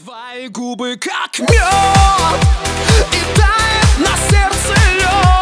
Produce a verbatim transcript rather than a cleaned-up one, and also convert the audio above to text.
Твои губы как мед, и тает на сердце лед.